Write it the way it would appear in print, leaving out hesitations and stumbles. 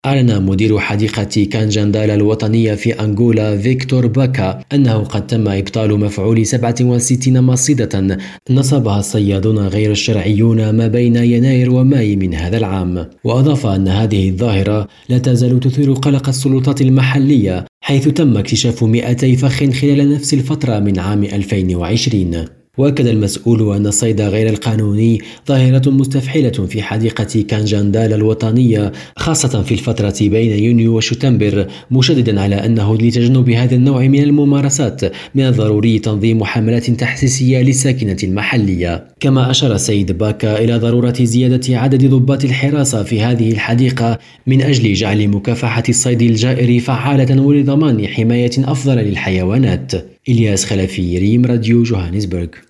أعلن مدير حديقة كانجندالا الوطنية في أنغولا فيكتور باكا أنه قد تم إبطال مفعول 67 مصيدة نصبها الصيادون غير الشرعيون ما بين يناير وماي من هذا العام. وأضاف أن هذه الظاهرة لا تزال تثير قلق السلطات المحلية، حيث تم اكتشاف 200 فخ خلال نفس الفترة من عام 2020. وأكد المسؤول أن الصيد غير القانوني ظاهرة مستفحلة في حديقة كانجندالا الوطنية، خاصة في الفترة بين يونيو وشتنبر، مشددا على أنه لتجنب هذا النوع من الممارسات من الضروري تنظيم حملات تحسيسية للساكنة المحلية. كما أشار السيد باكا إلى ضرورة زيادة عدد ضباط الحراسة في هذه الحديقة من أجل جعل مكافحة الصيد الجائر فعالة ولضمان حماية أفضل للحيوانات. إلياس خلفي، ريم راديو، جوهانسبرغ.